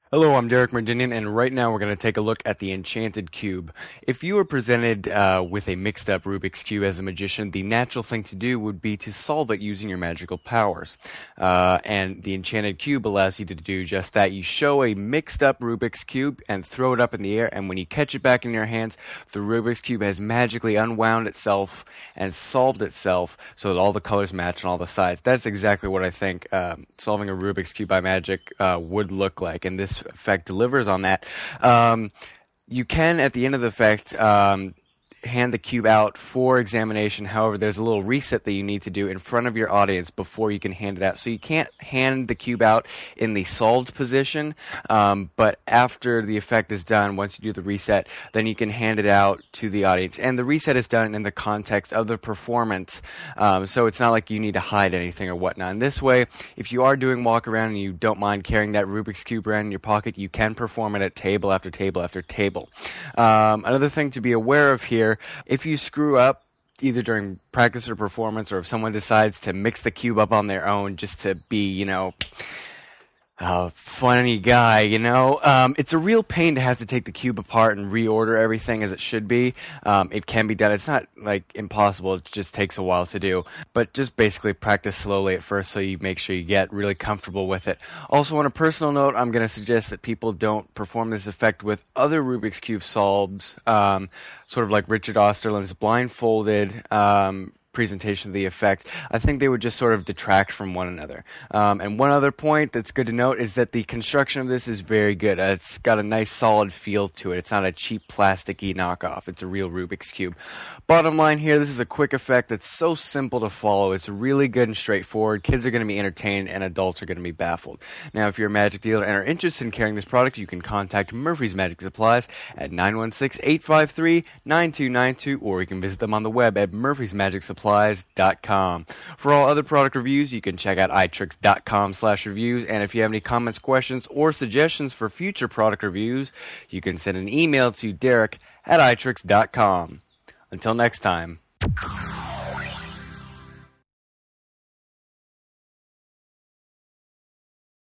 Hello, I'm Derek Merdinian, and right now we're going to take a look at the Enchanted Cube. If you were presented with a mixed-up Rubik's Cube as a magician, the natural thing to do would be to solve it using your magical powers. And the Enchanted Cube allows you to do just that. You show a mixed-up Rubik's Cube and throw it up in the air, and when you catch it back in your hands, the Rubik's Cube has magically unwound itself and solved itself so that all the colors match on all the sides. That's exactly what I think solving a Rubik's Cube by magic would look like, and this effect delivers on that. You can, at the end of the effect, hand the cube out for examination. However, there's a little reset that you need to do in front of your audience before you can hand it out. So you can't hand the cube out in the solved position, but after the effect is done, once you do the reset, then you can hand it out to the audience. And the reset is done in the context of the performance, so it's not like you need to hide anything or whatnot. In this way, if you are doing walk around and you don't mind carrying that Rubik's Cube around in your pocket, you can perform it at table after table after table. Another thing to be aware of here, if you screw up either during practice or performance, or if someone decides to mix the cube up on their own just to be, funny guy, it's a real pain to have to take the cube apart and reorder everything as it should be. It can be done. It's not impossible. It just takes a while to do. But just basically practice slowly at first so you make sure you get really comfortable with it. Also, on a personal note, I'm going to suggest that people don't perform this effect with other Rubik's Cube solves, sort of like Richard Osterland's blindfolded presentation of the effect. I think they would just sort of detract from one another. And one other point that's good to note is that the construction of this is very good. It's got a nice solid feel to it. It's not a cheap plasticky knockoff. It's a real Rubik's Cube. Bottom line here, this is a quick effect that's so simple to follow. It's really good and straightforward. Kids are going to be entertained and adults are going to be baffled. Now, if you're a magic dealer and are interested in carrying this product, you can contact Murphy's Magic Supplies at 916-853-9292, or you can visit them on the web at murphysmagicsupplies.com. For all other product reviews, you can check out itricks.com/reviews, and if you have any comments, questions, or suggestions for future product reviews, you can send an email to Derek at itricks.com. Until next time.